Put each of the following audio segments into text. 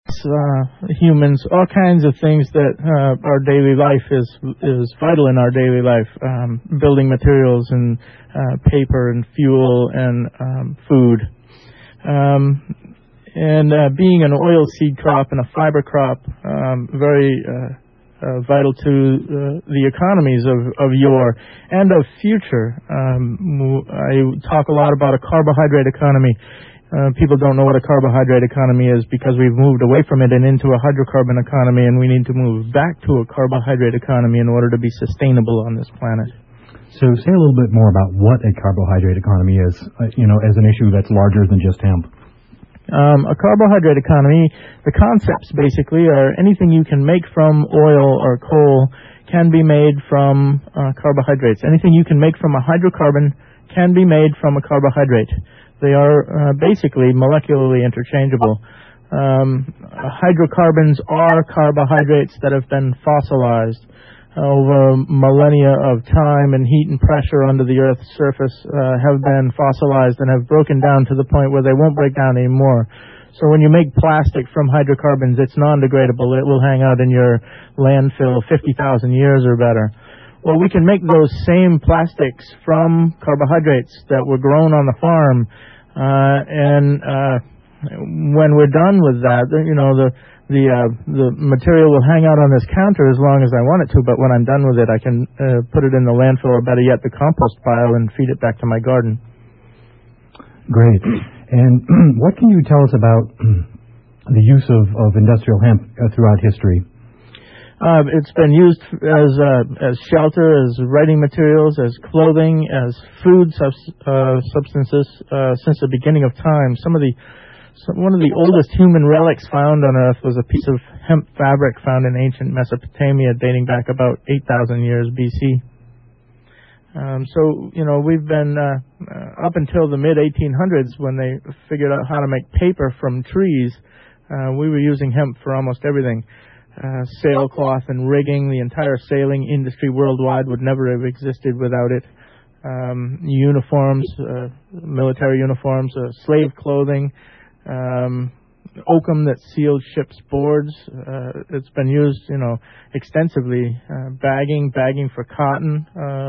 humans, all kinds of things that our daily life is vital in our daily life. Building materials and paper and fuel and food. And being an oil seed crop and a fiber crop, very vital to the economies of yore and of future. I talk a lot about a carbohydrate economy. People don't know what a carbohydrate economy is because we've moved away from it and into a hydrocarbon economy, and we need to move back to a carbohydrate economy in order to be sustainable on this planet. So say a little bit more about what a carbohydrate economy is, as an issue that's larger than just hemp. A carbohydrate economy, the concepts basically are anything you can make from oil or coal can be made from carbohydrates. Anything you can make from a hydrocarbon can be made from a carbohydrate. They are basically molecularly interchangeable. Hydrocarbons are carbohydrates that have been fossilized over millennia of time and heat and pressure under the Earth's surface, have been fossilized and have broken down to the point where they won't break down anymore. So when you make plastic from hydrocarbons, it's non-degradable. It will hang out in your landfill 50,000 years or better. Well, we can make those same plastics from carbohydrates that were grown on the farm, and when we're done with that, the material will hang out on this counter as long as I want it to, but when I'm done with it, I can put it in the landfill, or better yet, the compost pile, and feed it back to my garden. Great. And what can you tell us about the use of industrial hemp throughout history? It's been used as shelter, as writing materials, as clothing, as food substances since the beginning of time. One of the oldest human relics found on Earth was a piece of hemp fabric found in ancient Mesopotamia dating back about 8,000 years BC. We've been up until the mid-1800s when they figured out how to make paper from trees. We were using hemp for almost everything. Sailcloth and rigging, the entire sailing industry worldwide would never have existed without it. Uniforms, military uniforms, slave clothing, oakum that sealed ships' boards. It's been used, extensively. Bagging for cotton,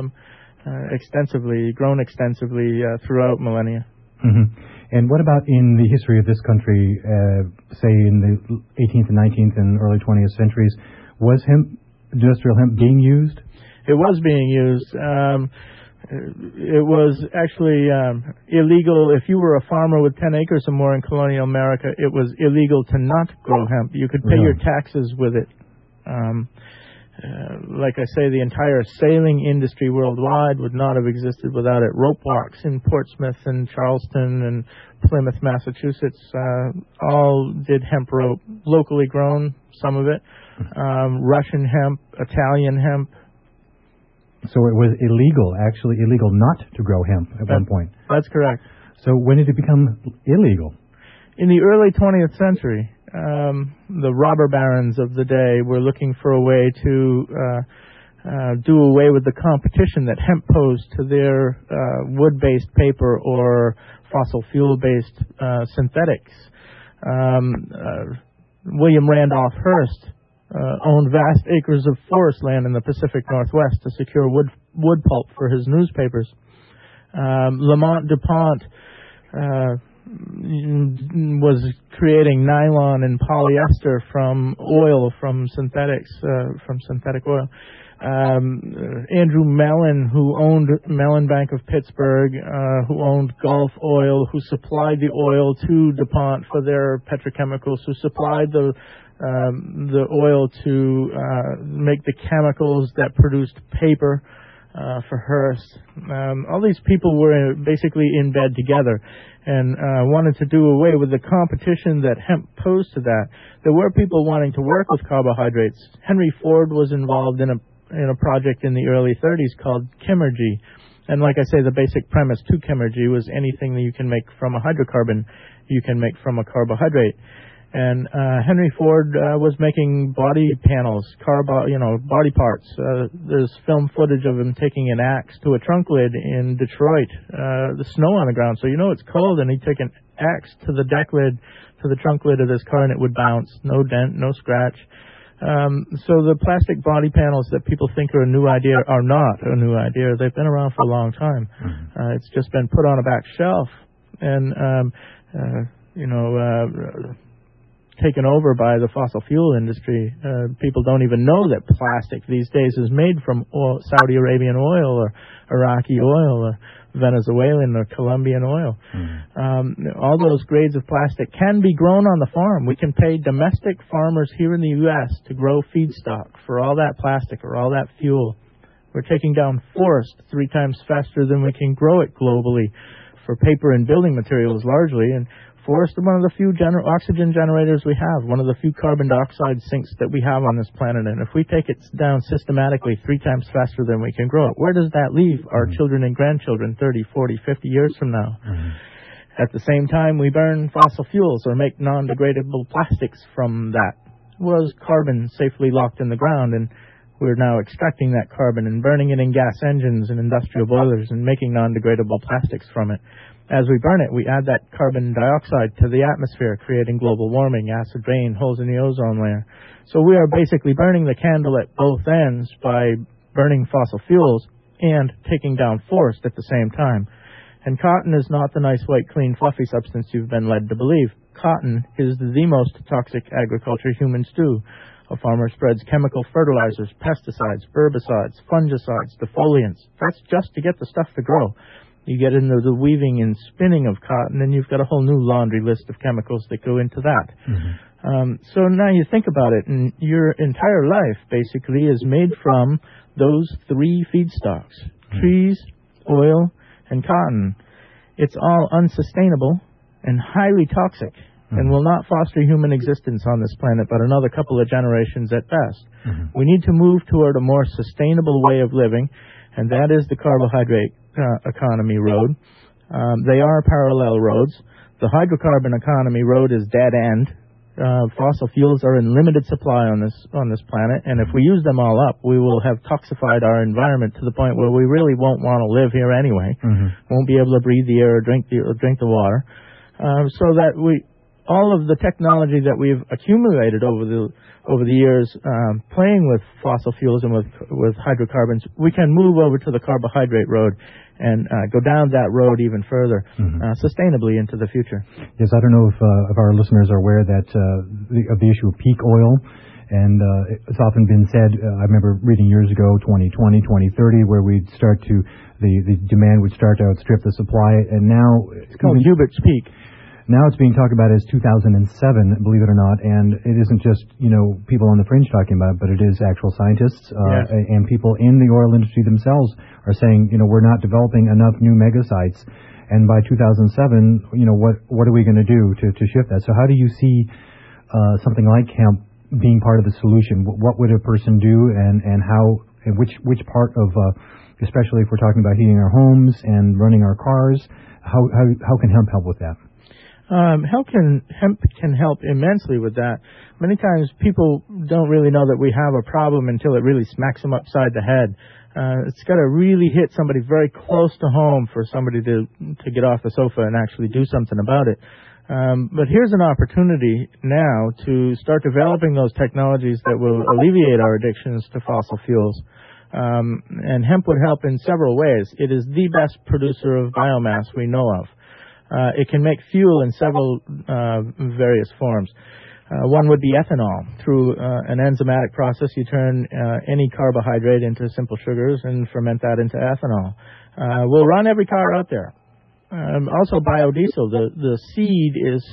grown extensively throughout millennia. Mm-hmm. And what about in the history of this country, say in the 18th and 19th and early 20th centuries? Was industrial hemp being used? It was being used. It was actually illegal. If you were a farmer with 10 acres or more in colonial America, it was illegal to not grow hemp. You could pay your taxes with it. Like I say, the entire sailing industry worldwide would not have existed without it. Rope walks in Portsmouth and Charleston and Plymouth, Massachusetts, all did hemp rope, locally grown, some of it. Russian hemp, Italian hemp. So it was actually illegal not to grow hemp at one point. That's correct. So when did it become illegal? In the early 20th century. The robber barons of the day were looking for a way to do away with the competition that hemp posed to their wood-based paper or fossil fuel-based synthetics. William Randolph Hearst owned vast acres of forest land in the Pacific Northwest to secure wood pulp for his newspapers. Lamont DuPont was creating nylon and polyester from synthetic oil. Andrew Mellon, who owned Mellon Bank of Pittsburgh, who owned Gulf Oil, who supplied the oil to DuPont for their petrochemicals, who supplied the oil to make the chemicals that produced paper for Hearst. All these people were basically in bed together and wanted to do away with the competition that hemp posed to that. There were people wanting to work with carbohydrates. Henry Ford was involved in a project in the early 30s called Chemergy. And like I say, the basic premise to Chemergy was anything that you can make from a hydrocarbon, you can make from a carbohydrate. And Henry Ford was making body panels, body parts. There's film footage of him taking an axe to a trunk lid in Detroit. The snow on the ground, so it's cold, and he'd take an axe to the deck lid, to the trunk lid of this car, and it would bounce. No dent, no scratch. So the plastic body panels that people think are a new idea are not a new idea. They've been around for a long time. It's just been put on a back shelf and, taken over by the fossil fuel industry. People don't even know that plastic these days is made from Saudi Arabian oil or Iraqi oil or Venezuelan or Colombian oil. All those grades of plastic can be grown on the farm. We can pay domestic farmers here in the U.S. to grow feedstock for all that plastic or all that fuel. We're taking down forest 3 times faster than we can grow it globally for paper and building materials largely, and forest is one of the few oxygen generators we have, one of the few carbon dioxide sinks that we have on this planet. And if we take it down systematically 3 times faster than we can grow it, where does that leave our children and grandchildren 30, 40, 50 years from now? At the same time, we burn fossil fuels or make non-degradable plastics from that. Was carbon safely locked in the ground, and we're now extracting that carbon and burning it in gas engines and industrial boilers and making non-degradable plastics from it. As we burn it, we add that carbon dioxide to the atmosphere, creating global warming, acid rain, holes in the ozone layer. So we are basically burning the candle at both ends by burning fossil fuels and taking down forest at the same time. And cotton is not the nice, white, clean, fluffy substance you've been led to believe. Cotton is the most toxic agriculture humans do. A farmer spreads chemical fertilizers, pesticides, herbicides, fungicides, defoliants. That's just to get the stuff to grow. You get into the weaving and spinning of cotton, and you've got a whole new laundry list of chemicals that go into that. So now you think about it, and your entire life basically is made from those 3 feedstocks: trees, oil, and cotton. It's all unsustainable and highly toxic and will not foster human existence on this planet but another couple of generations at best. We need to move toward a more sustainable way of living, and that is the carbohydrate economy road. They are parallel roads. The hydrocarbon economy road is dead end. Fossil fuels are in limited supply on this planet, and if we use them all up, we will have toxified our environment to the point where we really won't want to live here anyway. Won't be able to breathe the air or drink the water. So that all of the technology that we've accumulated over the years, playing with fossil fuels and with hydrocarbons, we can move over to the carbohydrate road and go down that road even further, sustainably into the future. Yes, I don't know if our listeners are aware that of the issue of peak oil, and it's often been said. I remember reading years ago, 2020, 2030, where the demand would start to outstrip the supply, and now it's called Hubert's Peak. Now it's being talked about as 2007, believe it or not, and it isn't just, people on the fringe talking about it, but it is actual scientists and people in the oil industry themselves are saying, we're not developing enough new mega sites, and by 2007, what are we going to do to shift that? So how do you see something like hemp being part of the solution? What would a person do, and how, and which part of, especially if we're talking about heating our homes and running our cars, how can hemp help with that? Hemp can help immensely with that. Many times people don't really know that we have a problem until it really smacks them upside the head. It's got to really hit somebody very close to home for somebody to get off the sofa and actually do something about it. But here's an opportunity now to start developing those technologies that will alleviate our addictions to fossil fuels. And hemp would help in several ways. It is the best producer of biomass we know of. It can make fuel in several various forms. One would be ethanol. Through an enzymatic process, you turn any carbohydrate into simple sugars and ferment that into ethanol. We'll run every car out there. Also biodiesel. The seed is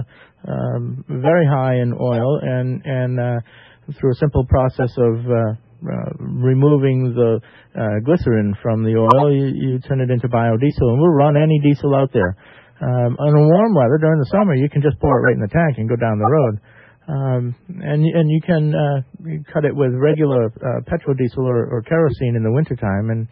very high in oil, and through a simple process of removing the glycerin from the oil, you turn it into biodiesel, and we'll run any diesel out there. On warm weather during the summer, you can just pour it right in the tank and go down the road. And you can cut it with regular petrodiesel or kerosene in the wintertime. And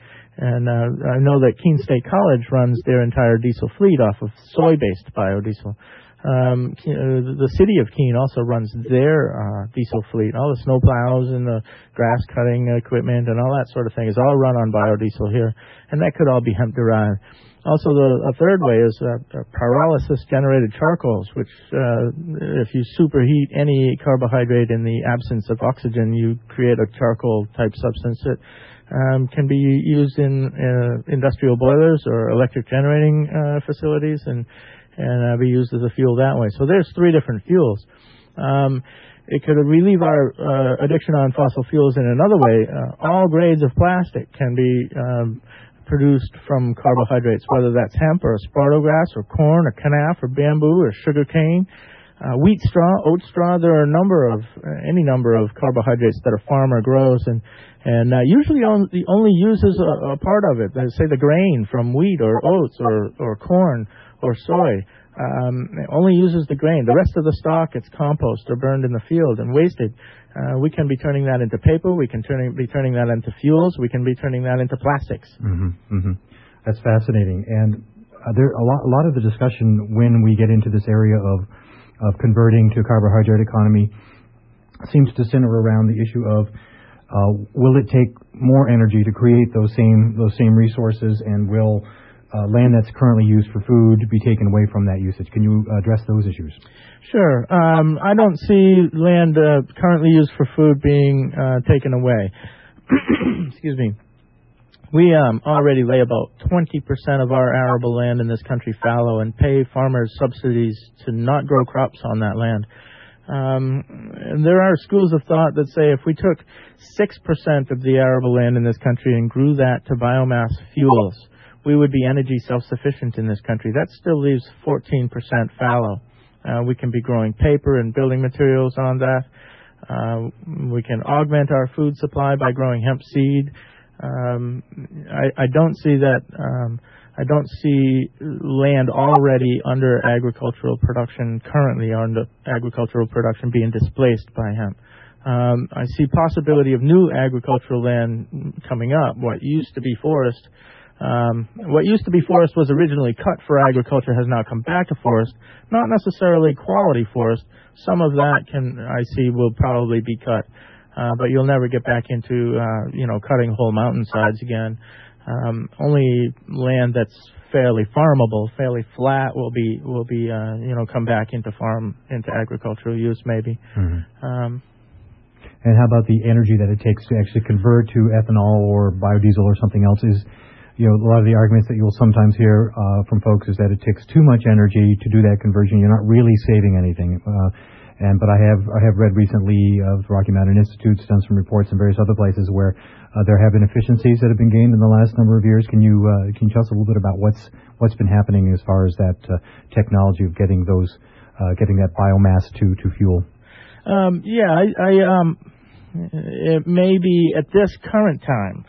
I know that Keene State College runs their entire diesel fleet off of soy-based biodiesel. The city of Keene also runs their diesel fleet. All the snow plows and the grass cutting equipment and all that sort of thing is all run on biodiesel here, and that could all be hemp derived. Also, a third way is pyrolysis-generated charcoals, which, if you superheat any carbohydrate in the absence of oxygen, you create a charcoal-type substance that can be used in industrial boilers or electric generating facilities and be used as a fuel that way. So there's 3 different fuels. It could relieve our addiction on fossil fuels in another way. All grades of plastic can be produced from carbohydrates, whether that's hemp or asparto grass or corn or kenaf or bamboo or sugar cane, wheat straw, oat straw. There are any number of carbohydrates that a farmer grows and usually only uses a part of it. Say the grain from wheat or oats or corn or soy. Only uses the grain. The rest of the stalk gets compost or burned in the field and wasted. We can be turning that into paper. We can be turning that into fuels. We can be turning that into plastics. That's fascinating. And there a lot of the discussion when we get into this area of converting to a carbohydrate economy seems to center around the issue of will it take more energy to create those same resources, and will land that's currently used for food be taken away from that usage? Can you address those issues? Sure. I don't see land currently used for food being taken away. Excuse me. We already lay about 20% of our arable land in this country fallow and pay farmers subsidies to not grow crops on that land. And there are schools of thought that say if we took 6% of the arable land in this country and grew that to biomass fuels, we would be energy self-sufficient in this country. That still leaves 14% fallow. We can be growing paper and building materials on that. We can augment our food supply by growing hemp seed. I don't see that. I don't see land already under agricultural production, currently under agricultural production, being displaced by hemp. I see possibility of new agricultural land coming up. What used to be forest was originally cut for agriculture has now come back to forest. Not necessarily quality forest. Some of that I see will probably be cut, but you'll never get back into cutting whole mountainsides again. Only land that's fairly farmable, fairly flat will be come back into agricultural use maybe. And how about the energy that it takes to actually convert to ethanol or biodiesel or something else? A lot of the arguments that you'll sometimes hear from folks is that it takes too much energy to do that conversion. You're not really saving anything. But I have read recently the Rocky Mountain Institute's done some reports in various other places where there have been efficiencies that have been gained in the last number of years. Can you tell us a little bit about what's been happening as far as that technology of getting that biomass to fuel? It may be at this current time.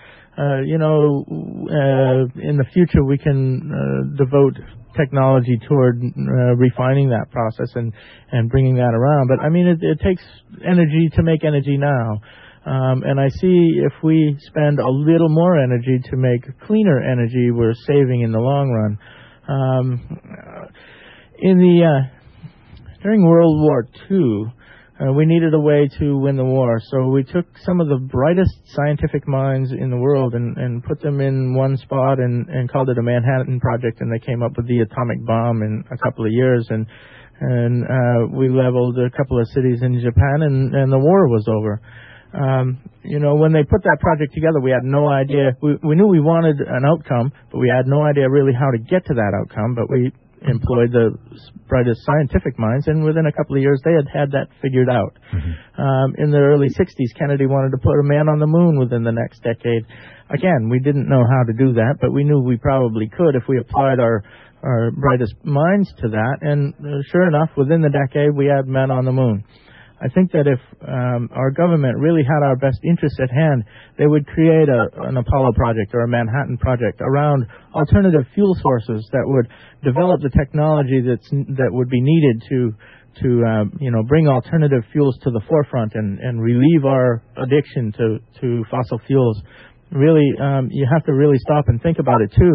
In the future we can devote technology toward refining that process and bringing that around. But I mean, it takes energy to make energy now. And I see if we spend a little more energy to make cleaner energy, we're saving in the long run. During World War II, we needed a way to win the war, so we took some of the brightest scientific minds in the world and put them in one spot and called it a Manhattan Project, and they came up with the atomic bomb in a couple of years, and we leveled a couple of cities in Japan, and the war was over. When they put that project together, we had no idea. We knew we wanted an outcome, but we had no idea really how to get to that outcome, but we employed the brightest scientific minds, and within a couple of years they had that figured out. In the early 60s, Kennedy wanted to put a man on the moon within the next decade. Again, we didn't know how to do that, but we knew we probably could if we applied our brightest minds to that, and sure enough, within the decade we had men on the moon. I think that if our government really had our best interests at hand, they would create an Apollo project or a Manhattan project around alternative fuel sources that would develop the technology that would be needed to bring alternative fuels to the forefront and relieve our addiction to fossil fuels. Really, you have to really stop and think about it too.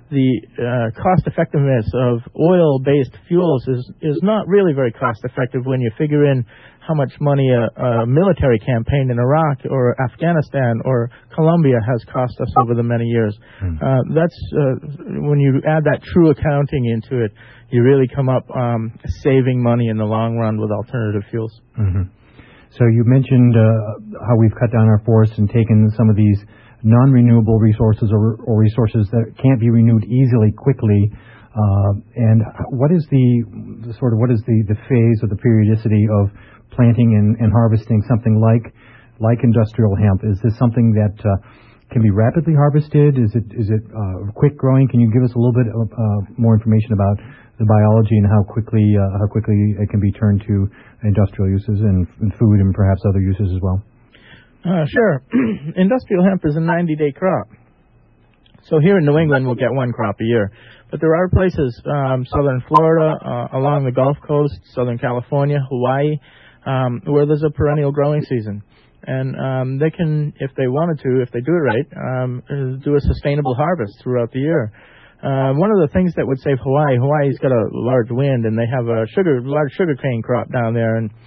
the cost-effectiveness of oil-based fuels is not really very cost-effective when you figure in how much money a military campaign in Iraq or Afghanistan or Colombia has cost us over the many years. That's when you add that true accounting into it, you really come up saving money in the long run with alternative fuels. Mm-hmm. So you mentioned how we've cut down our forests and taken some of these non-renewable resources or resources that can't be renewed easily, quickly. And what is the phase or the periodicity of planting and harvesting something like industrial hemp? Is this something that can be rapidly harvested? Is it quick growing? Can you give us a little bit of more information about the biology and how quickly it can be turned to industrial uses and food and perhaps other uses as well? Sure. Industrial hemp is a 90-day crop. So here in New England, we'll get one crop a year. But there are places, southern Florida, along the Gulf Coast, southern California, Hawaii, where there's a perennial growing season. And they can, if they wanted to, if they do it right, do a sustainable harvest throughout the year. One of the things that would save Hawaii's got a large wind, and they have a large sugarcane crop down there, and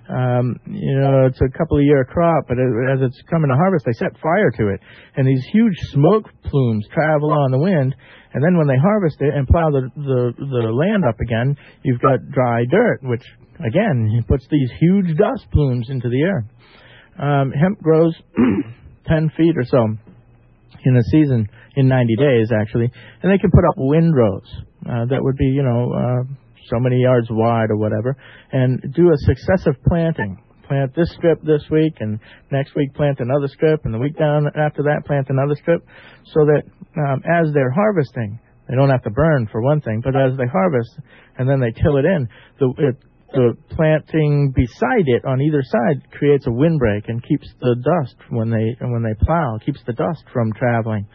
it's a couple of year crop, but as it's coming to harvest, they set fire to it, and these huge smoke plumes travel on the wind, and then when they harvest it and plow the land up again, you've got dry dirt, which again puts these huge dust plumes into the air. Hemp grows 10 feet or so in a season, in 90 days actually, and they can put up windrows that would be so many yards wide or whatever, and do a successive planting. Plant this strip this week, and next week plant another strip, and the week down after that plant another strip, so that as they're harvesting, they don't have to burn for one thing, but as they harvest and then they till it in, the planting beside it on either side creates a windbreak and keeps the dust when they plow, keeps the dust from traveling.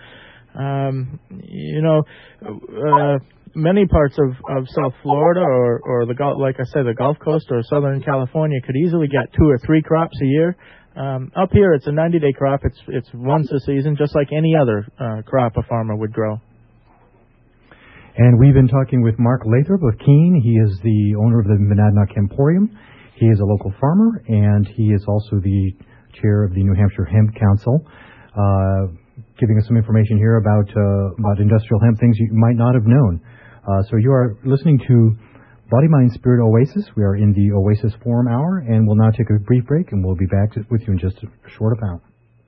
Many parts of South Florida or the Gulf, like I said, the Gulf Coast or Southern California could easily get 2 or 3 crops a year. Up here, it's a 90-day crop. It's once a season, just like any other crop a farmer would grow. And we've been talking with Mark Lathrop of Keene. He is the owner of the Monadnock Emporium. He is a local farmer, and he is also the chair of the New Hampshire Hemp Council. Giving us some information here about industrial hemp, things you might not have known. So you are listening to Body, Mind, Spirit Oasis. We are in the Oasis Forum Hour, and we'll now take a brief break, and we'll be back with you in just a short amount.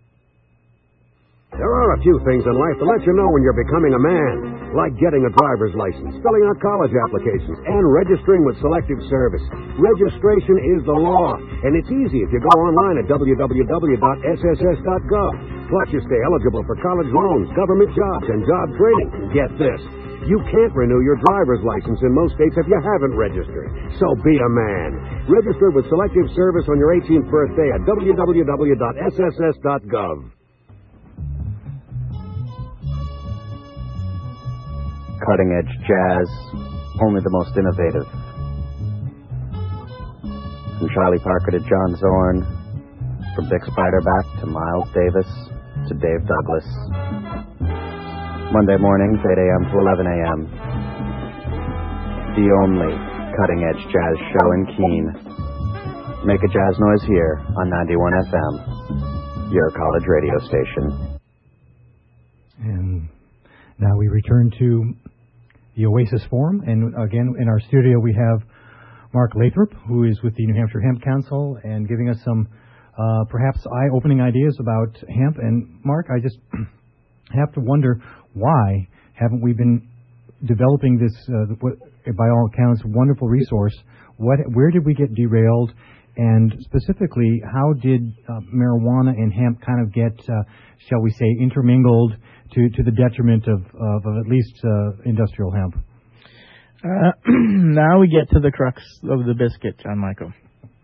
There are a few things in life that let you know when you're becoming a man, like getting a driver's license, filling out college applications, and registering with Selective Service. Registration is the law, and it's easy if you go online at www.sss.gov. Plus, you stay eligible for college loans, government jobs, and job training. Get this. You can't renew your driver's license in most states if you haven't registered. So be a man. Register with Selective Service on your 18th birthday at www.sss.gov. Cutting-edge jazz, only the most innovative. From Charlie Parker to John Zorn, from Dick Spiderback to Miles Davis to Dave Douglas. Monday mornings, 8 a.m. to 11 a.m. The only cutting-edge jazz show in Keene. Make a jazz noise here on 91 FM, your college radio station. And now we return to the Oasis Forum, and again in our studio we have Mark Lathrop, who is with the New Hampshire Hemp Council, and giving us some perhaps eye-opening ideas about hemp. And Mark, I just have to wonder, why haven't we been developing this, by all accounts, wonderful resource? Where did we get derailed? And specifically, how did marijuana and hemp kind of get, shall we say, intermingled to the detriment of at least industrial hemp? Now we get to the crux of the biscuit, John Michael.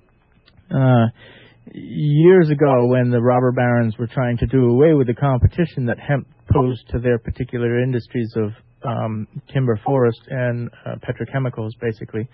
Years ago, when the robber barons were trying to do away with the competition that hemp posed to their particular industries of timber, forest, and petrochemicals, basically,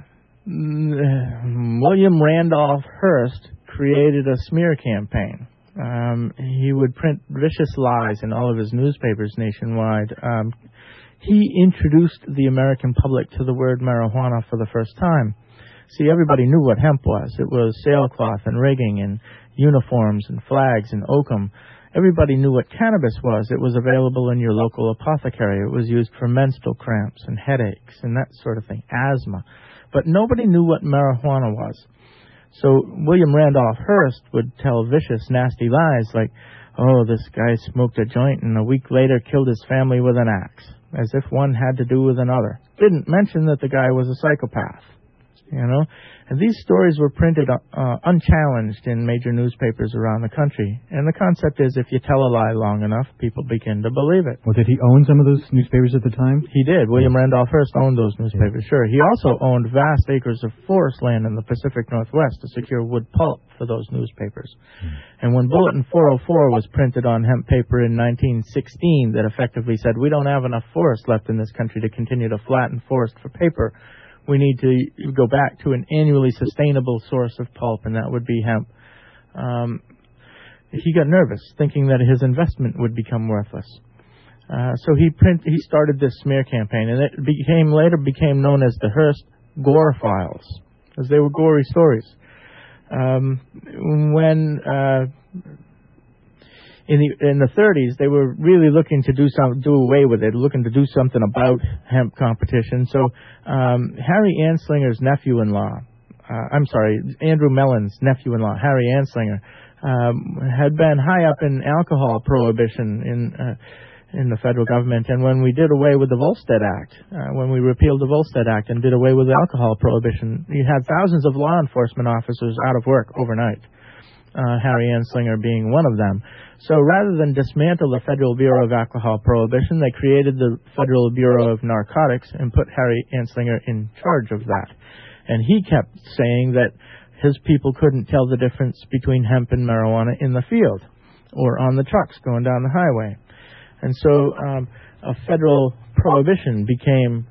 William Randolph Hearst created a smear campaign. He would print vicious lies in all of his newspapers nationwide. He introduced the American public to the word marijuana for the first time. See, everybody knew what hemp was. It was sailcloth and rigging and uniforms and flags and oakum. Everybody knew what cannabis was. It was available in your local apothecary. It was used for menstrual cramps and headaches and that sort of thing, asthma. But nobody knew what marijuana was. So William Randolph Hearst would tell vicious, nasty lies like, oh, this guy smoked a joint and a week later killed his family with an axe, as if one had to do with another. Didn't mention that the guy was a psychopath, you know. And these stories were printed unchallenged in major newspapers around the country. And the concept is if you tell a lie long enough, people begin to believe it. Well, did he own some of those newspapers at the time? He did. William Randolph Hearst owned those newspapers, sure. He also owned vast acres of forest land in the Pacific Northwest to secure wood pulp for those newspapers. And when Bulletin 404 was printed on hemp paper in 1916 that effectively said, we don't have enough forest left in this country to continue to flatten forest for paper, we need to go back to an annually sustainable source of pulp, and that would be hemp. He got nervous, thinking that his investment would become worthless. So he started this smear campaign, and it later became known as the Hearst Gore Files, as they were gory stories. In the 30s, they were really looking to do away with it, looking to do something about hemp competition. So Harry Anslinger's nephew-in-law, Andrew Mellon's nephew-in-law, Harry Anslinger, had been high up in alcohol prohibition in the federal government. And when we did away with the Volstead Act, when we repealed the Volstead Act and did away with alcohol prohibition, you had thousands of law enforcement officers out of work overnight. Harry Anslinger being one of them. So rather than dismantle the Federal Bureau of Alcohol Prohibition, they created the Federal Bureau of Narcotics and put Harry Anslinger in charge of that. And he kept saying that his people couldn't tell the difference between hemp and marijuana in the field or on the trucks going down the highway. And so a federal prohibition became...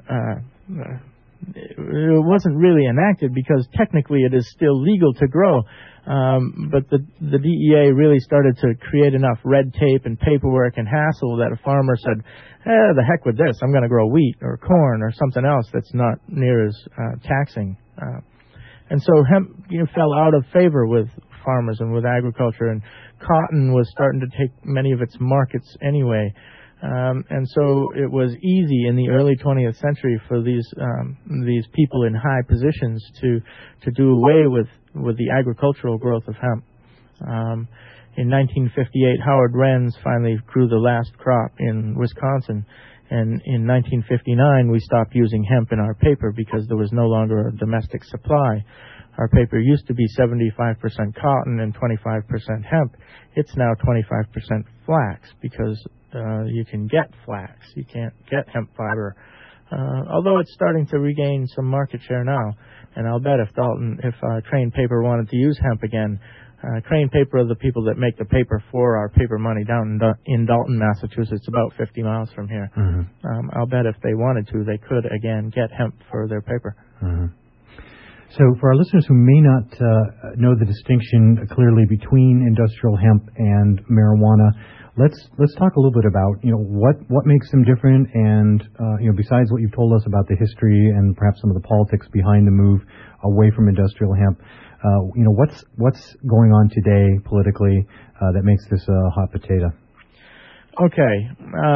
it wasn't really enacted because technically it is still legal to grow. But the DEA really started to create enough red tape and paperwork and hassle that a farmer said, the heck with this, I'm going to grow wheat or corn or something else that's not near as taxing. And so hemp fell out of favor with farmers and with agriculture, and cotton was starting to take many of its markets anyway. And so it was easy in the early 20th century for these people in high positions to do away with the agricultural growth of hemp. In 1958, Howard Renz finally grew the last crop in Wisconsin, and in 1959 we stopped using hemp in our paper because there was no longer a domestic supply. Our paper used to be 75% cotton and 25% hemp. It's now 25% flax because you can get flax. You can't get hemp fiber. Although it's starting to regain some market share now. And I'll bet if Crane Paper wanted to use hemp again, Crane Paper are the people that make the paper for our paper money down in Dalton, Massachusetts, about 50 miles from here. Mm-hmm. I'll bet if they wanted to, they could again get hemp for their paper. Mm-hmm. So for our listeners who may not know the distinction clearly between industrial hemp and marijuana, let's talk a little bit about what makes them different, and besides what you've told us about the history and perhaps some of the politics behind the move away from industrial hemp, what's going on today politically that makes this a hot potato? Okay,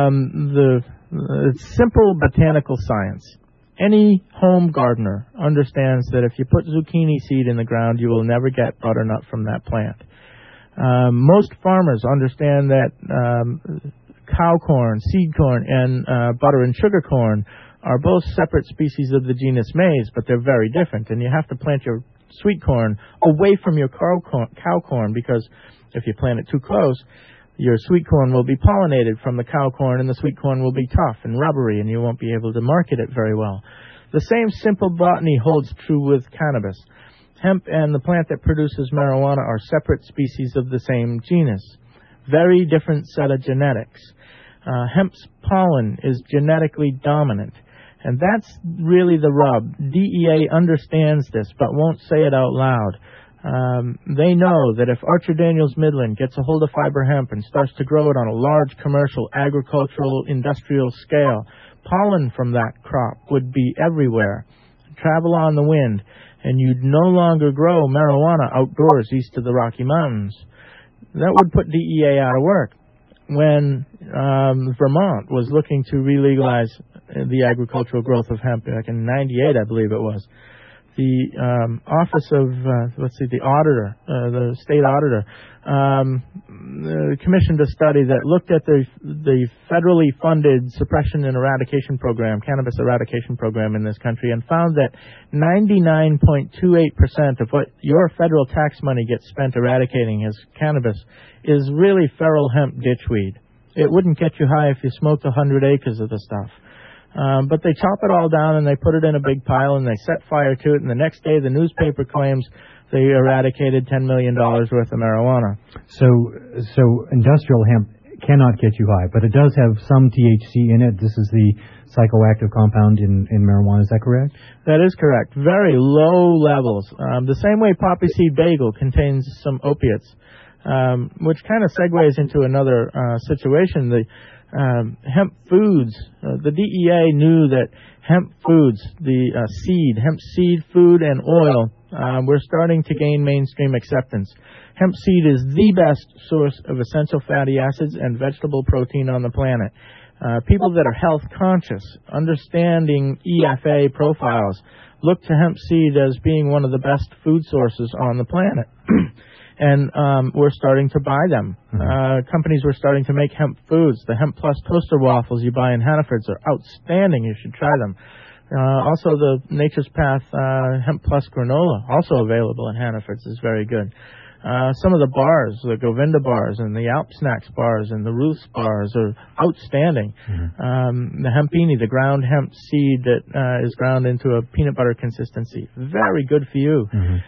it's simple botanical science. Any home gardener understands that if you put zucchini seed in the ground, you will never get butternut from that plant. Most farmers understand that cow corn, seed corn, and butter and sugar corn are both separate species of the genus maize, but they're very different. And you have to plant your sweet corn away from your cow corn, because if you plant it too close, your sweet corn will be pollinated from the cow corn, and the sweet corn will be tough and rubbery, and you won't be able to market it very well. The same simple botany holds true with cannabis. Hemp and the plant that produces marijuana are separate species of the same genus. Very different set of genetics. Hemp's pollen is genetically dominant, and that's really the rub. DEA understands this, but won't say it out loud. They know that if Archer Daniels Midland gets a hold of fiber hemp and starts to grow it on a large commercial, agricultural, industrial scale, pollen from that crop would be everywhere, travel on the wind, and you'd no longer grow marijuana outdoors east of the Rocky Mountains. That would put DEA out of work. When Vermont was looking to re-legalize the agricultural growth of hemp back in 98, I believe it was, the office of, the auditor, the state auditor, commissioned a study that looked at the federally funded suppression and eradication program, cannabis eradication program in this country, and found that 99.28% of what your federal tax money gets spent eradicating as cannabis is really feral hemp ditchweed. It wouldn't get you high if you smoked 100 acres of the stuff. But they chop it all down and they put it in a big pile and they set fire to it, and the next day the newspaper claims they eradicated $10 million worth of marijuana. So industrial hemp cannot get you high, but it does have some THC in it. This is the psychoactive compound in marijuana. Is that correct? That is correct. Very low levels. The same way poppy seed bagel contains some opiates, which kind of segues into another situation. The hemp foods, the DEA knew that hemp foods, hemp seed, food, and oil, were starting to gain mainstream acceptance. Hemp seed is the best source of essential fatty acids and vegetable protein on the planet. People that are health conscious, understanding EFA profiles, look to hemp seed as being one of the best food sources on the planet. And we're starting to buy them. Companies were starting to make hemp foods. The Hemp Plus toaster waffles you buy in Hannaford's are outstanding. You should try them. Also, the Nature's Path Hemp Plus granola, also available in Hannaford's, is very good. Some of the bars, the Govinda bars and the Alp Snacks bars and the Ruth's bars are outstanding. The Hempini, the ground hemp seed that is ground into a peanut butter consistency, very good for you.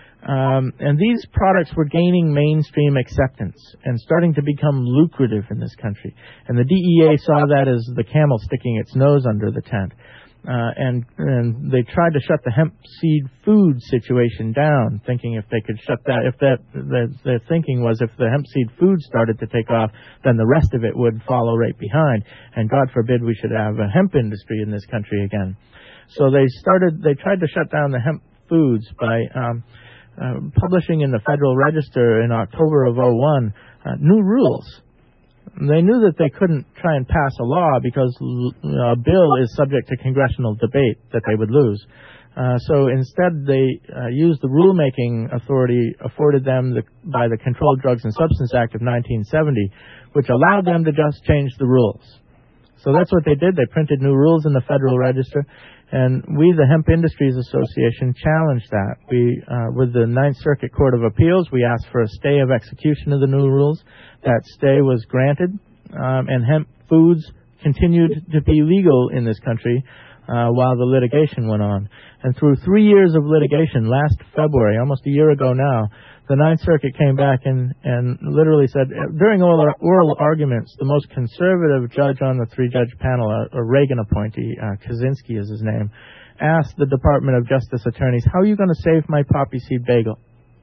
And these products were gaining mainstream acceptance and starting to become lucrative in this country. And the DEA saw that as the camel sticking its nose under the tent. And they tried to shut the hemp seed food situation down, thinking if they could shut that, their thinking was if the hemp seed food started to take off, then the rest of it would follow right behind. And God forbid we should have a hemp industry in this country again. So they tried to shut down the hemp foods by publishing in the Federal Register in October of 2001 new rules. They knew that they couldn't try and pass a law because a bill is subject to congressional debate that they would lose. So instead they used the rulemaking authority afforded them by the Controlled Drugs and Substance Act of 1970, which allowed them to just change the rules. So that's what they did. They printed new rules in the Federal Register, and we, the Hemp Industries Association, challenged that. With the Ninth Circuit Court of Appeals, we asked for a stay of execution of the new rules. That stay was granted, and hemp foods continued to be legal in this country while the litigation went on. And through 3 years of litigation, last February, almost a year ago now, the Ninth Circuit came back and literally said, during oral arguments, the most conservative judge on the three-judge panel, a Reagan appointee, Kaczynski is his name, asked the Department of Justice attorneys, how are you going to save my poppy seed bagel?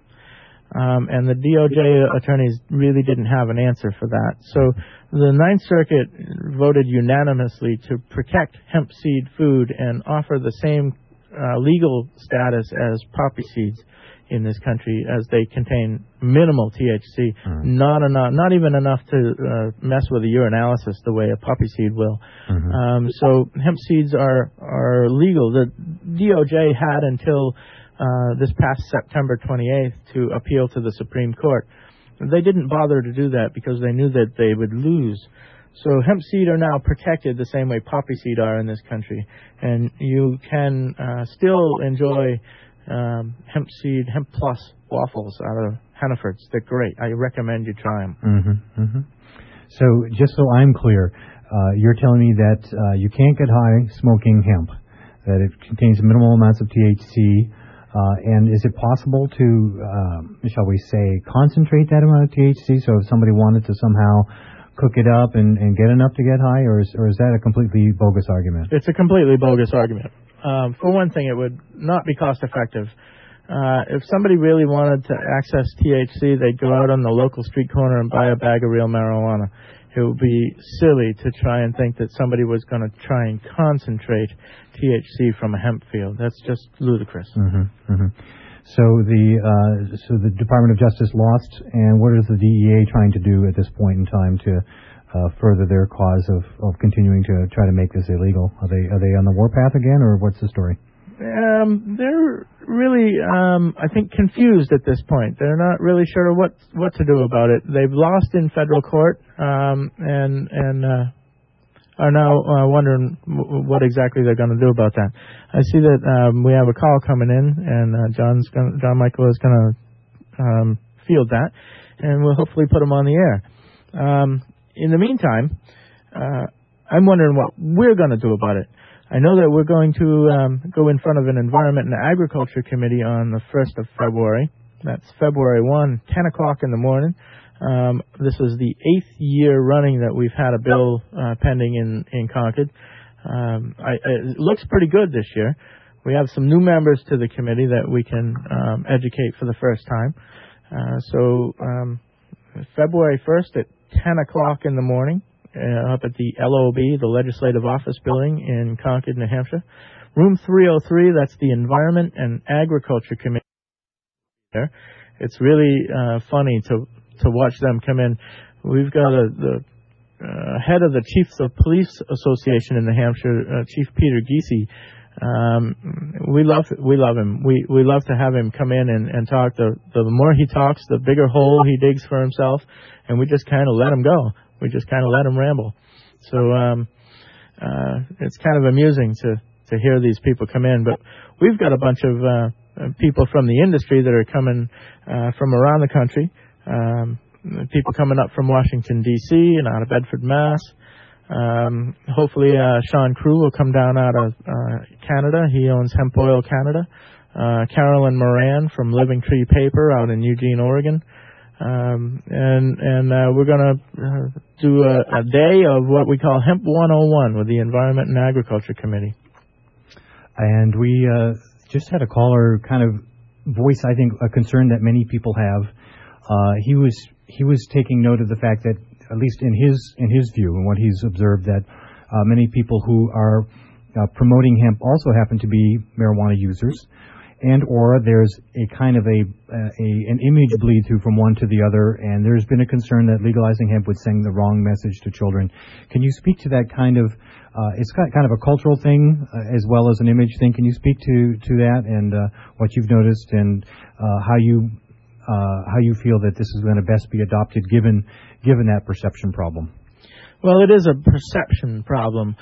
And the DOJ attorneys really didn't have an answer for that. So the Ninth Circuit voted unanimously to protect hemp seed food and offer the same legal status as poppy seeds in this country, as they contain minimal THC, not even enough to mess with a urinalysis the way a poppy seed will. So hemp seeds are legal. The DOJ had until this past September 28th to appeal to the Supreme Court. They didn't bother to do that because they knew that they would lose. So hemp seed are now protected the same way poppy seed are in this country, and you can still enjoy hemp plus waffles out of Hannaford's. They're great. I recommend you try them. So just so I'm clear, you're telling me that you can't get high smoking hemp, that it contains minimal amounts of THC, and is it possible to, shall we say, concentrate that amount of THC? So if somebody wanted to somehow cook it up and get enough to get high, or is that a completely bogus argument? It's a completely bogus argument. For one thing, it would not be cost effective. If somebody really wanted to access THC, they'd go out on the local street corner and buy a bag of real marijuana. It would be silly to try and think that somebody was going to try and concentrate THC from a hemp field. That's just ludicrous. So the Department of Justice lost, and what is the DEA trying to do at this point in time to further their cause of continuing to try to make this illegal? Are they on the warpath again, or what's the story? They're really, I think, confused at this point. They're not really sure what to do about it. They've lost in federal court, and are now wondering what exactly they're going to do about that. I see that we have a call coming in, and John Michael is going to field that, and we'll hopefully put him on the air. In the meantime, I'm wondering what we're going to do about it. I know that we're going to go in front of an Environment and Agriculture Committee on the 1st of February. That's February 1, 10 o'clock in the morning. This is the 8th year running that we've had a bill pending in Concord. It looks pretty good this year. We have some new members to the committee that we can educate for the first time. So February 1st at 10 o'clock in the morning, up at the LOB, the Legislative Office Building in Concord, New Hampshire. Room 303, that's the Environment and Agriculture Committee there. It's really funny to watch them come in. We've got the head of the Chiefs of Police Association in New Hampshire, Chief Peter Giese. We love him. We love to have him come in and talk. The more he talks, the bigger hole he digs for himself, and we just kind of let him go. We just kind of let him ramble. So it's kind of amusing to hear these people come in. But we've got a bunch of people from the industry that are coming from around the country. People coming up from Washington, D.C. and out of Bedford, Mass. Hopefully Sean Crew will come down out of Canada. He owns Hemp Oil Canada. Carolyn Moran from Living Tree Paper out in Eugene, Oregon. And we're going to do a day of what we call Hemp 101 with the Environment and Agriculture Committee. And we just had a caller kind of voice, I think, a concern that many people have. He was taking note of the fact that, at least in his view and what he's observed, that many people who are promoting hemp also happen to be marijuana users, and or there's a kind of an image bleed through from one to the other, and there's been a concern that legalizing hemp would send the wrong message to children. Can you speak to that kind of, it's kind of a cultural thing as well as an image thing. Can you speak to that and what you've noticed and how you feel that this is going to best be adopted given that perception problem? Well, it is a perception problem.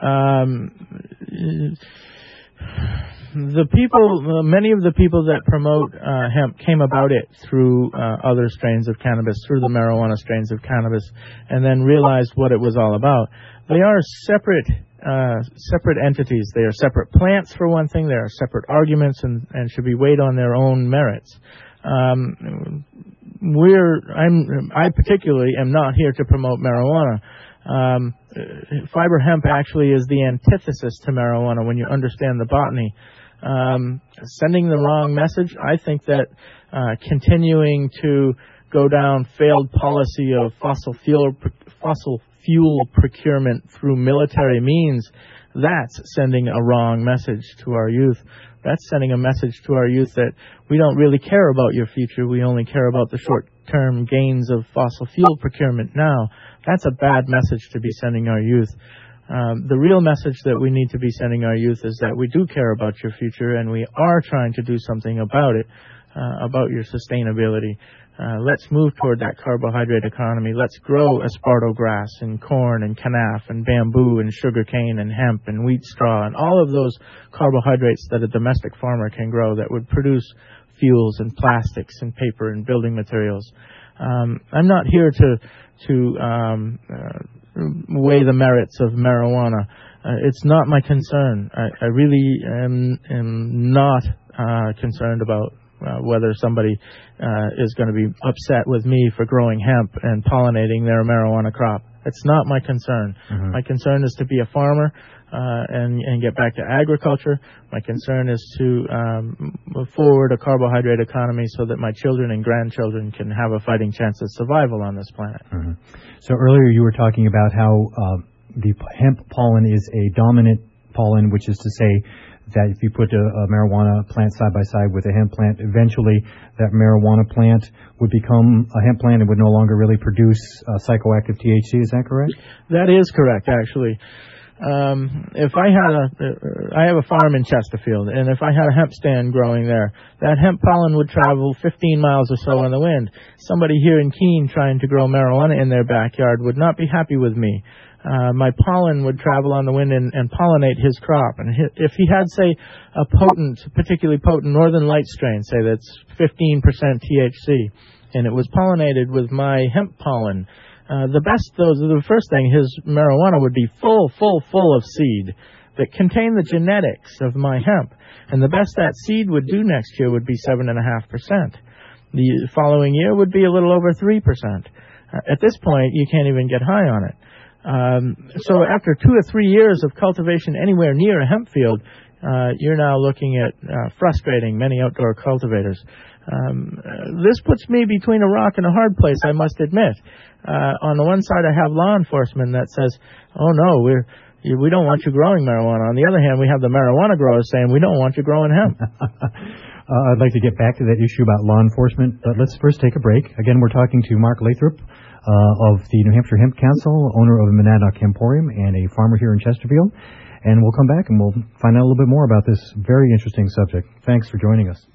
Many of the people that promote hemp came about it through other strains of cannabis, through the marijuana strains of cannabis, and then realized what it was all about. They are separate entities. They are separate plants, for one thing. They are separate arguments and should be weighed on their own merits. I particularly am not here to promote marijuana. Fiber hemp actually is the antithesis to marijuana when you understand the botany. Sending the wrong message, I think that continuing to go down failed policy of fossil fuel procurement through military means, that's sending a wrong message to our youth. That's sending a message to our youth that we don't really care about your future. We only care about the short-term gains of fossil fuel procurement now. That's a bad message to be sending our youth. The real message that we need to be sending our youth is that we do care about your future and we are trying to do something about it, about your sustainability. Let's move toward that carbohydrate economy. Let's grow esparto grass and corn and canaf and bamboo and sugarcane and hemp and wheat straw and all of those carbohydrates that a domestic farmer can grow that would produce fuels and plastics and paper and building materials. I'm not here to weigh the merits of marijuana. It's not my concern. I really am not concerned about whether somebody is going to be upset with me for growing hemp and pollinating their marijuana crop. It's not my concern. Mm-hmm. My concern is to be a farmer and get back to agriculture. My concern is to move forward a carbohydrate economy so that my children and grandchildren can have a fighting chance of survival on this planet. Mm-hmm. So earlier you were talking about how the hemp pollen is a dominant pollen, which is to say that if you put a marijuana plant side by side with a hemp plant, eventually that marijuana plant would become a hemp plant and would no longer really produce psychoactive THC. Is that correct? That is correct, actually. If I have a farm in Chesterfield, and if I had a hemp stand growing there, that hemp pollen would travel 15 miles or so in the wind. Somebody here in Keene trying to grow marijuana in their backyard would not be happy with me. My pollen would travel on the wind and pollinate his crop. And if he had, say, a particularly potent Northern Light strain, say that's 15% THC, and it was pollinated with my hemp pollen, the first thing, his marijuana would be full of seed that contain the genetics of my hemp. And the best that seed would do next year would be 7.5%. The following year would be a little over 3%. At this point, you can't even get high on it. So after 2 or 3 years of cultivation anywhere near a hemp field, you're now looking at frustrating many outdoor cultivators. This puts me between a rock and a hard place, I must admit. On the one side, I have law enforcement that says, oh, no, we don't want you growing marijuana. On the other hand, we have the marijuana growers saying, we don't want you growing hemp. I'd like to get back to that issue about law enforcement, but let's first take a break. Again, we're talking to Mark Lathrop of the New Hampshire Hemp Council, owner of the Monadnock Emporium, and a farmer here in Chesterfield. And we'll come back and we'll find out a little bit more about this very interesting subject. Thanks for joining us.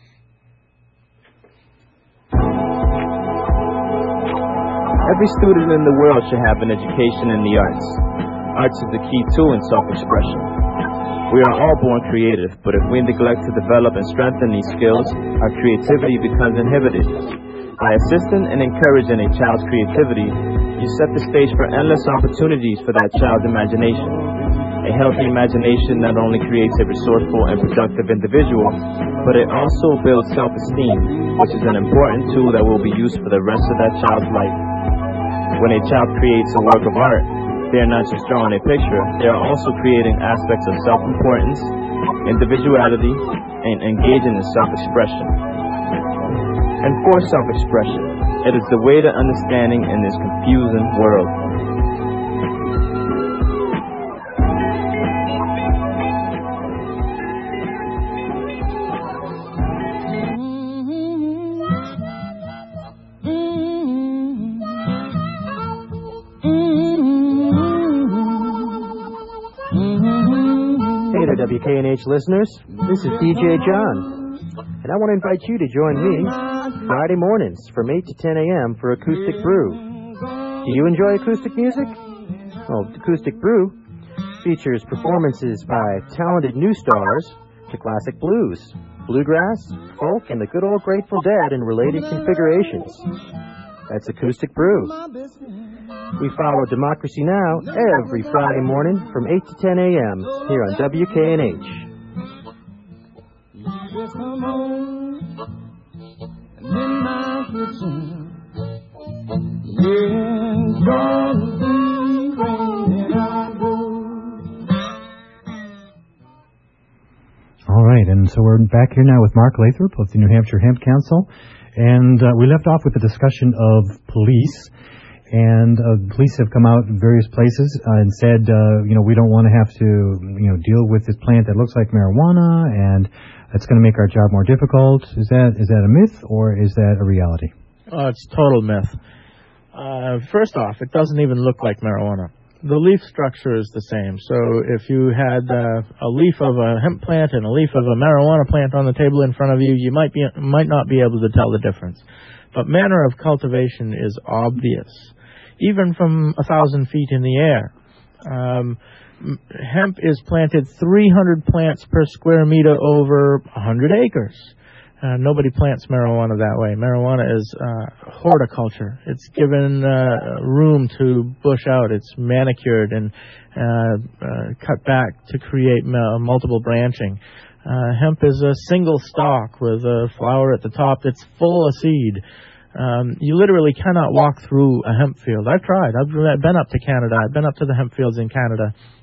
Every student in the world should have an education in the arts. Arts is the key tool in self-expression. We are all born creative, but if we neglect to develop and strengthen these skills, our creativity becomes inhibited. By assisting and encouraging a child's creativity, you set the stage for endless opportunities for that child's imagination. A healthy imagination not only creates a resourceful and productive individual, but it also builds self-esteem, which is an important tool that will be used for the rest of that child's life. When a child creates a work of art, they are not just drawing a picture, they are also creating aspects of self-importance, individuality, and engaging in self-expression. And for self-expression, it is the way to understanding in this confusing world. WKNH listeners, this is DJ John, and I want to invite you to join me Friday mornings from 8 to 10 a.m. for Acoustic Brew. Do you enjoy acoustic music? Well, Acoustic Brew features performances by talented new stars to classic blues, bluegrass, folk, and the good old Grateful Dead in related configurations. That's Acoustic Brew. We follow Democracy Now! Every Friday morning from 8 to 10 a.m. here on WKNH. All right, and so we're back here now with Mark Lathrop of the New Hampshire Hemp Council, and we left off with the discussion of police. And police have come out in various places and said, we don't want to have to, deal with this plant that looks like marijuana, and it's going to make our job more difficult. Is that a myth, or is that a reality? Oh, it's total myth. First off, it doesn't even look like marijuana. The leaf structure is the same. So if you had a leaf of a hemp plant and a leaf of a marijuana plant on the table in front of you, you might not be able to tell the difference. But manner of cultivation is obvious, even from 1,000 feet in the air. Hemp is planted 300 plants per square meter over 100 acres. Nobody plants marijuana that way. Marijuana is horticulture. It's given room to bush out. It's manicured and cut back to create multiple branching. Hemp is a single stalk with a flower at the top that's full of seed. You literally cannot walk through a hemp field. I've tried. I've been up to Canada. I've been up to the hemp fields in Canada.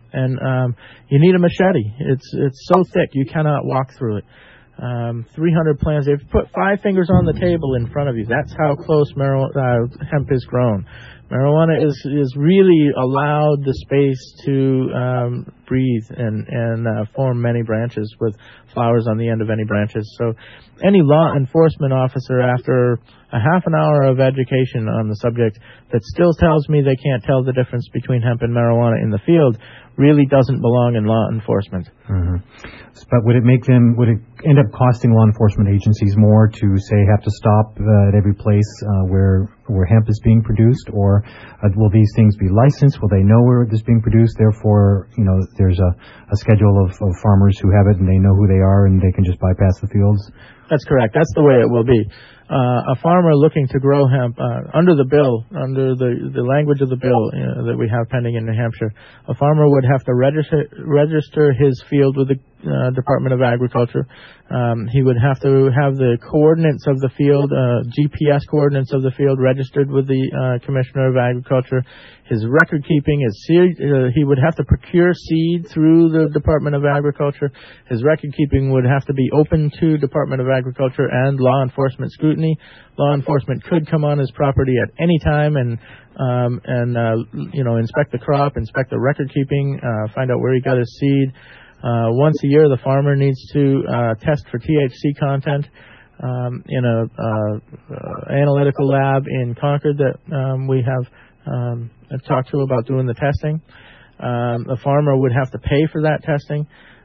And you need a machete. It's so thick you cannot walk through it. 300 plants. If you put 5 fingers on the table in front of you, that's how close hemp is grown. Marijuana is really allowed the space to breathe and form many branches with flowers on the end of any branches. So any law enforcement officer, after a half an hour of education on the subject, that still tells me they can't tell the difference between hemp and marijuana in the field really doesn't belong in law enforcement. Mm-hmm. But would it end up costing law enforcement agencies more to, say, have to stop at every place where hemp is being produced, or will these things be licensed? Will they know where it is being produced? Therefore, there's a schedule of farmers who have it and they know who they are and they can just bypass the fields? That's correct. That's the way it will be. A farmer looking to grow hemp under the bill, under the language of the bill that we have pending in New Hampshire, a farmer would have to register his field with the Department of Agriculture. He would have to have the coordinates of the field, GPS coordinates of the field, registered with the Commissioner of Agriculture. His record keeping, he would have to procure seed through the Department of Agriculture. His record keeping would have to be open to Department of Agriculture and law enforcement scrutiny. Law enforcement could come on his property at any time and inspect the crop, inspect the record keeping, find out where he got his seed. Once a year, the farmer needs to test for THC content in a analytical lab in Concord that we have talked to about doing the testing. The farmer would have to pay for that testing.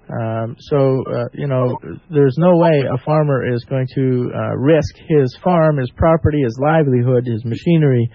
There's no way a farmer is going to risk his farm, his property, his livelihood, his machinery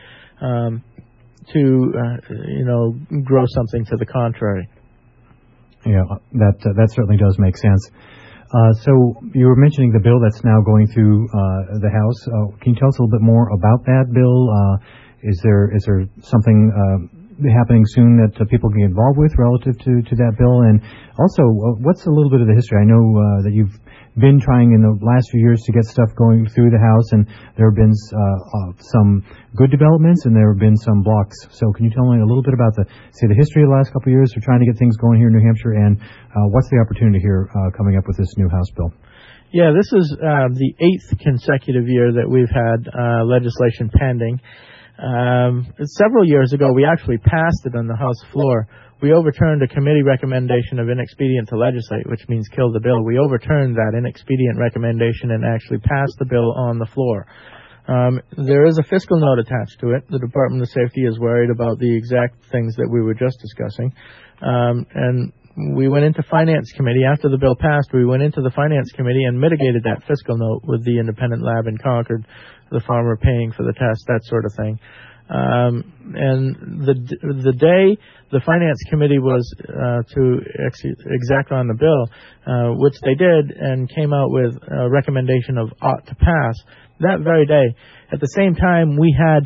to grow something to the contrary. Yeah, that certainly does make sense. So you were mentioning the bill that's now going through the House. Can you tell us a little bit more about that bill? Is there something happening soon that people can get involved with relative to that bill? And also, what's a little bit of the history? I know that you've been trying in the last few years to get stuff going through the House, and there have been some good developments and there have been some blocks. So can you tell me a little bit about the history of the last couple of years for trying to get things going here in New Hampshire, and what's the opportunity here coming up with this new House bill? Yeah, this is the 8th consecutive year that we've had legislation pending. Several years ago, we actually passed it on the House floor. We overturned a committee recommendation of inexpedient to legislate, which means kill the bill. We overturned that inexpedient recommendation and actually passed the bill on the floor. There is a fiscal note attached to it. The Department of Safety is worried about the exact things that we were just discussing. And we went into Finance Committee. After the bill passed, we went into the Finance Committee and mitigated that fiscal note with the independent lab in Concord, the farmer paying for the test, that sort of thing. And the day the Finance Committee was to exact on the bill, which they did, and came out with a recommendation of ought to pass, that very day, at the same time, we had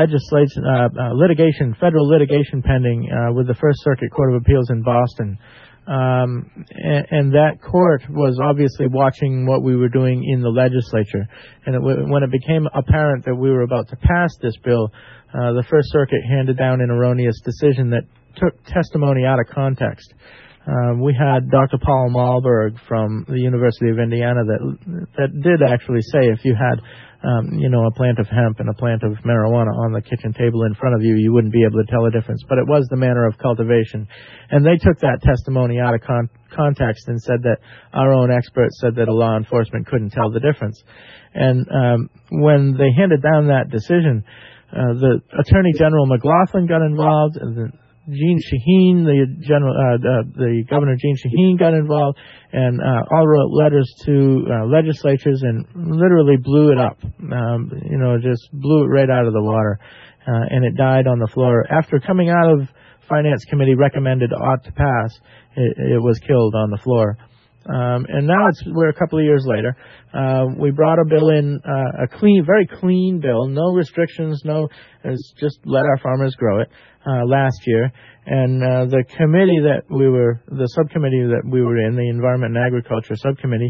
federal litigation pending with the First Circuit Court of Appeals in Boston. And that court was obviously watching what we were doing in the legislature. And when it became apparent that we were about to pass this bill, the First Circuit handed down an erroneous decision that took testimony out of context. We had Dr. Paul Malberg from the University of Indiana that did actually say if you had a plant of hemp and a plant of marijuana on the kitchen table in front of you, you wouldn't be able to tell a difference. But it was the manner of cultivation. And they took that testimony out of context and said that our own experts said that a law enforcement couldn't tell the difference. And when they handed down that decision, the Attorney General McLaughlin got involved, and Jeanne Shaheen, the Governor Jeanne Shaheen got involved, and all wrote letters to legislatures and literally blew it up. Just blew it right out of the water, and it died on the floor. After coming out of Finance Committee recommended ought to pass, it was killed on the floor. And now we're a couple of years later. We brought a bill in, very clean bill, no restrictions, it's just let our farmers grow it, last year. And the subcommittee that we were in, the Environment and Agriculture Subcommittee,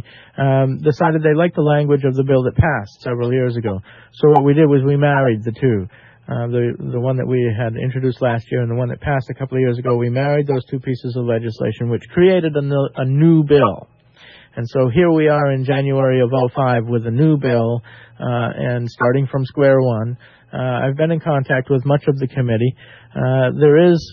decided they liked the language of the bill that passed several years ago. So what we did was we married the two. the one that we had introduced last year and the one that passed a couple of years ago, we married those two pieces of legislation, which created a new bill. And so here we are in January of 2005 with a new bill, and starting from square one. I've been in contact with much of the committee. There is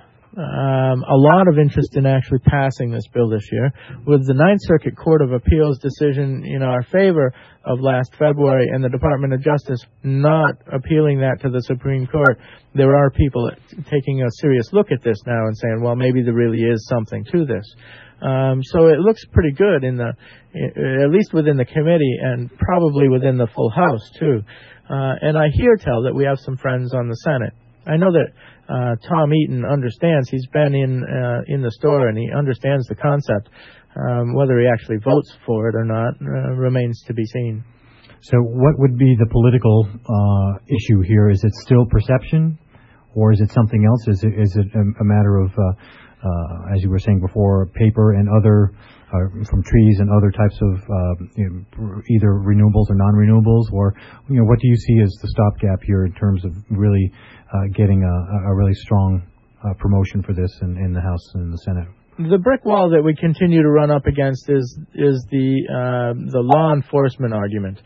a lot of interest in actually passing this bill this year. With the Ninth Circuit Court of Appeals decision in our favor of last February and the Department of Justice not appealing that to the Supreme Court, there are people taking a serious look at this now and saying, well, maybe there really is something to this. So it looks pretty good at least within the committee and probably within the full House too. And I hear tell that we have some friends on the Senate. I know that Tom Eaton understands. He's been in the store and he understands the concept. Whether he actually votes for it or not remains to be seen. So what would be the political issue here? Is it still perception, or is it something else? Is it a matter of, as you were saying before, paper and other from trees and other types of either renewables or non-renewables, or what do you see as the stopgap here in terms of really getting a really strong promotion for this in the House and the Senate? The brick wall that we continue to run up against is the law enforcement argument.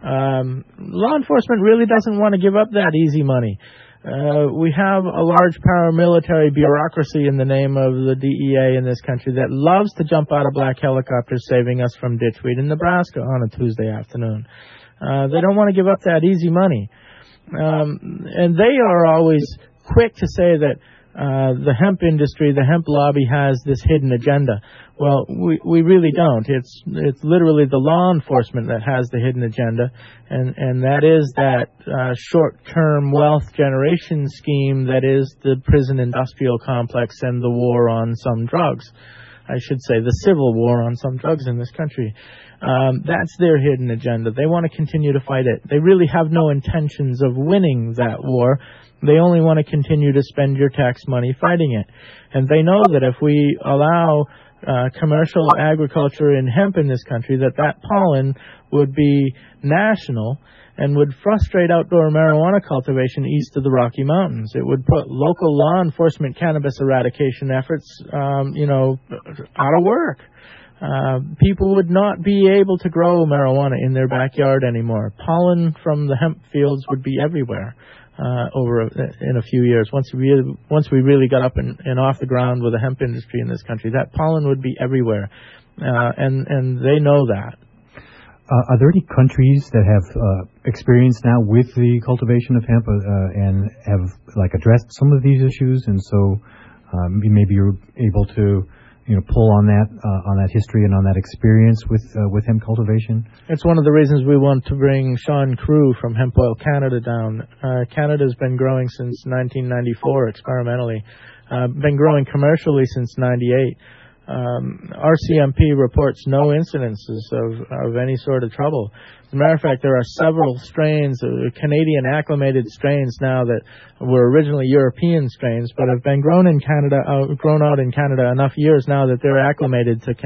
Law enforcement really doesn't want to give up that easy money. We have a large paramilitary bureaucracy in the name of the DEA in this country that loves to jump out of black helicopters saving us from ditchweed in Nebraska on a Tuesday afternoon. They don't want to give up that easy money. And they are always quick to say that the hemp industry, the hemp lobby has this hidden agenda. Well, we really don't. It's literally the law enforcement that has the hidden agenda, and that is that short-term wealth generation scheme that is the prison industrial complex and the war on some drugs. I should say the civil war on some drugs in this country. That's their hidden agenda. They want to continue to fight it. They really have no intentions of winning that war. They only want to continue to spend your tax money fighting it. And they know that if we allow commercial agriculture in hemp in this country, that pollen would be national and would frustrate outdoor marijuana cultivation east of the Rocky Mountains. It would put local law enforcement cannabis eradication efforts, out of work. People would not be able to grow marijuana in their backyard anymore. Pollen from the hemp fields would be everywhere in a few years. Once we really got up and off the ground with the hemp industry in this country, that pollen would be everywhere, and they know that. Are there any countries that have experience now with the cultivation of hemp and have addressed some of these issues, and so maybe you're able to pull on that history and on that experience with hemp cultivation? It's one of the reasons we want to bring Sean Crew from Hemp Oil Canada down. Canada's been growing since 1994 experimentally, been growing commercially since 98. RCMP reports no incidences of any sort of trouble. As a matter of fact, there are several strains, Canadian acclimated strains now that were originally European strains, but have been grown out in Canada enough years now that they're acclimated to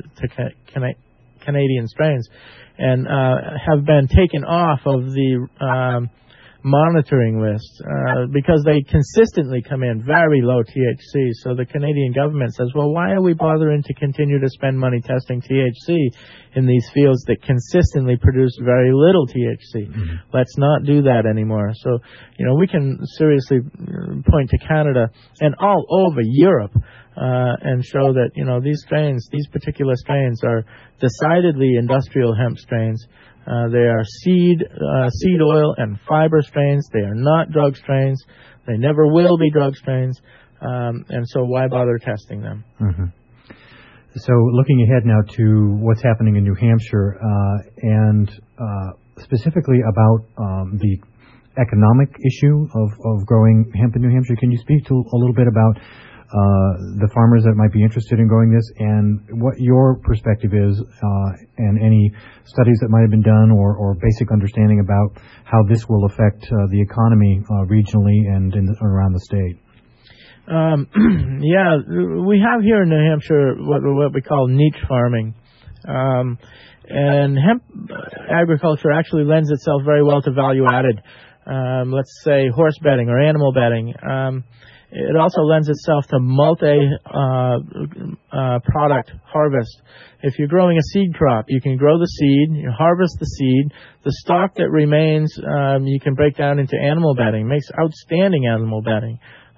Canadian strains, and have been taken off of the monitoring list because they consistently come in very low THC. So the Canadian government says, well, why are we bothering to continue to spend money testing THC in these fields that consistently produce very little THC? Mm-hmm. Let's not do that anymore. So, we can seriously point to Canada and all over Europe and show that, these particular strains are decidedly industrial hemp strains. They are seed oil and fiber strains. They are not drug strains. They never will be drug strains. And so why bother testing them? Mm-hmm. So looking ahead now to what's happening in New Hampshire and specifically about the economic issue of growing hemp in New Hampshire, can you speak to a little bit about the farmers that might be interested in growing this, and what your perspective is, and any studies that might have been done or basic understanding about how this will affect the economy regionally and around the state? Yeah, we have here in New Hampshire what we call niche farming. And hemp agriculture actually lends itself very well to value added. let's say horse bedding or animal bedding. It also lends itself to multi-product harvest. If you're growing a seed crop, you can grow the seed, you harvest the seed. The stock that remains, you can break down into animal bedding. Makes outstanding animal bedding.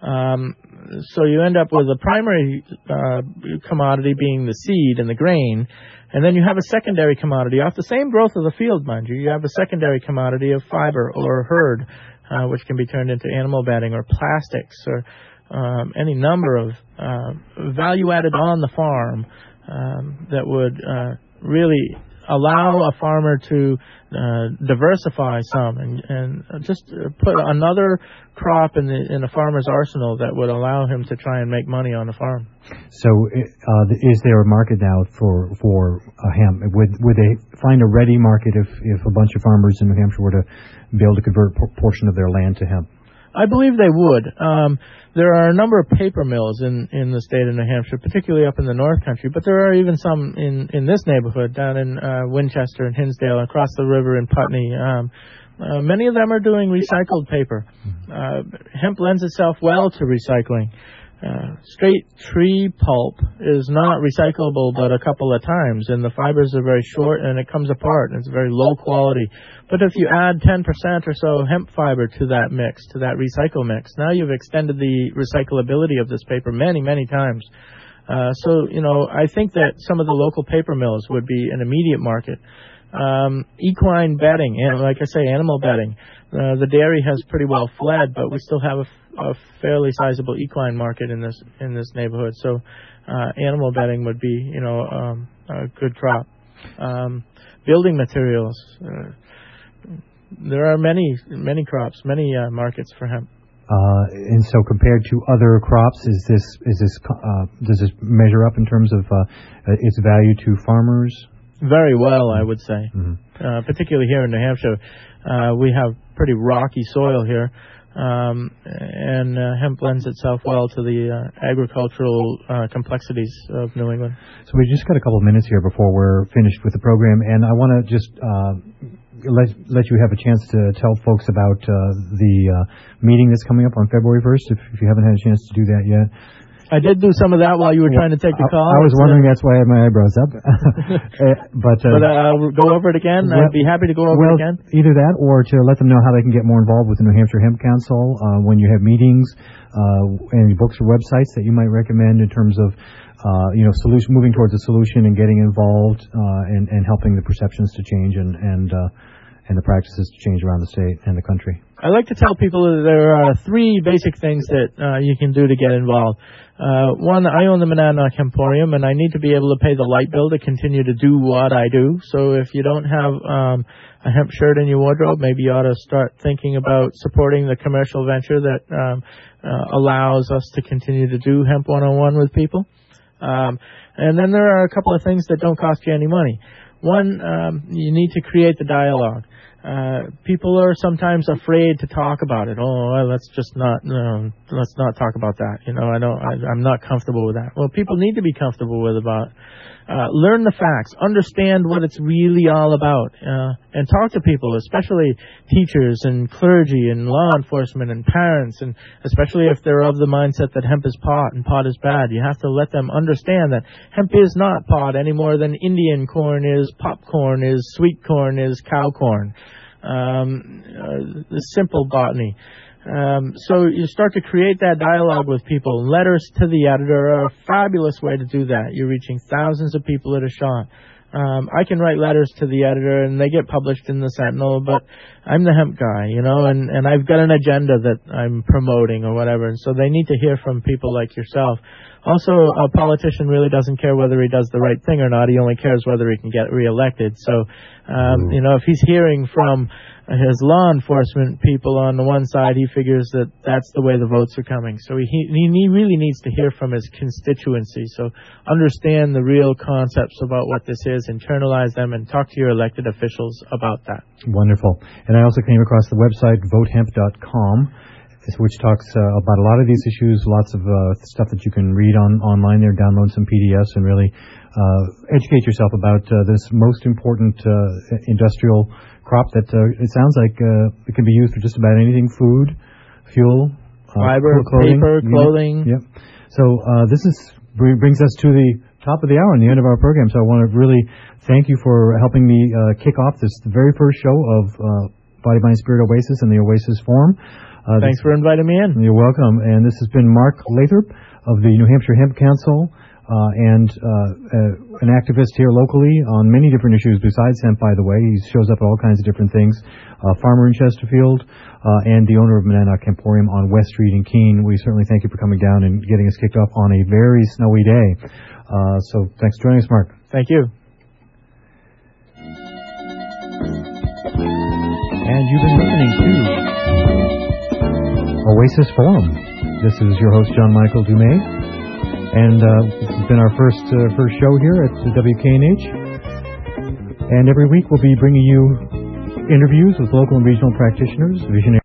So you end up with a primary commodity being the seed and the grain, and then you have a secondary commodity off the same growth of the field, mind you. You have a secondary commodity of fiber or herd, which can be turned into animal bedding or plastics or any number of value added on the farm that would really allow a farmer to diversify some and just put another crop in a farmer's arsenal that would allow him to try and make money on the farm. So is there a market now for hemp? Would they find a ready market if a bunch of farmers in New Hampshire were to be able to convert a portion of their land to hemp? I believe they would. There are a number of paper mills in the state of New Hampshire, particularly up in the North Country, but there are even some in this neighborhood, down in Winchester and Hinsdale, across the river in Putney. Many of them are doing recycled paper. Hemp lends itself well to recycling. Straight tree pulp is not recyclable but a couple of times, and the fibers are very short and it comes apart and it's very low quality. But if you add 10% or so hemp fiber to that mix, to that recycle mix, now you've extended the recyclability of this paper many, many times. So, I think that some of the local paper mills would be an immediate market. Equine bedding, and like I say, animal bedding. The dairy has pretty well fled, but we still have a fairly sizable equine market in this neighborhood. So, animal bedding would be, a good crop. Building materials. There are many crops, many markets for hemp. And so, compared to other crops, does this measure up in terms of its value to farmers? Very well, I would say. Mm-hmm. Particularly here in New Hampshire, we have pretty rocky soil here, and hemp lends itself well to the agricultural complexities of New England. So we just got a couple of minutes here before we're finished with the program, and I want to just let you have a chance to tell folks about the meeting that's coming up on February 1st, if you haven't had a chance to do that yet. I did do some of that while you were trying to take the call. I was wondering, that's why I had my eyebrows up. But I'll go over it again. I'd be happy to go over it again. Either that or to let them know how they can get more involved with the New Hampshire Hemp Council when you have meetings, any books or websites that you might recommend in terms of moving towards a solution and getting involved and helping the perceptions to change and the practices to change around the state and the country. I like to tell people that there are three basic things that you can do to get involved. One, I own the Monadnock Hemporium, and I need to be able to pay the light bill to continue to do what I do. So if you don't have a hemp shirt in your wardrobe, maybe you ought to start thinking about supporting the commercial venture that allows us to continue to do Hemp 101 with people. And then there are a couple of things that don't cost you any money. One, you need to create the dialogue. People are sometimes afraid to talk about it. Let's not talk about that. I'm not comfortable with that. Well, people need to be comfortable with about. Learn the facts, understand what it's really all about, and talk to people, especially teachers and clergy and law enforcement and parents, and especially if they're of the mindset that hemp is pot and pot is bad. You have to let them understand that hemp is not pot any more than Indian corn is, popcorn is, sweet corn is, cow corn. The simple botany. So you start to create that dialogue with people. Letters to the editor are a fabulous way to do that. You're reaching thousands of people at a shot. I can write letters to the editor and they get published in the Sentinel, but I'm the hemp guy, and I've got an agenda that I'm promoting or whatever, and so they need to hear from people like yourself. Also, a politician really doesn't care whether he does the right thing or not. He only cares whether he can get reelected. So, if he's hearing from his law enforcement people on the one side, he figures that that's the way the votes are coming. So he really needs to hear from his constituency. So understand the real concepts about what this is, internalize them, and talk to your elected officials about that. Wonderful. And I also came across the website votehemp.com. which talks about a lot of these issues, lots of stuff that you can read online there, download some PDFs, and really educate yourself about this most important industrial crop that it sounds like it can be used for just about anything: food, fuel, fiber, paper, clothing. Yep. So this brings us to the top of the hour and the end of our program. So I want to really thank you for helping me kick off the very first show of Body, Mind, Spirit Oasis and the Oasis Forum. Thanks for inviting me in. You're welcome. And this has been Mark Lathrop of the New Hampshire Hemp Council and an activist here locally on many different issues besides hemp, by the way. He shows up at all kinds of different things. Farmer in Chesterfield and the owner of Monadnock Emporium on West Street in Keene. We certainly thank you for coming down and getting us kicked off on a very snowy day. So thanks for joining us, Mark. Thank you. And you've been listening to Oasis Forum. This is your host, John Michael Dumais. And this has been our first show here at WKNH. And every week we'll be bringing you interviews with local and regional practitioners, visionaries.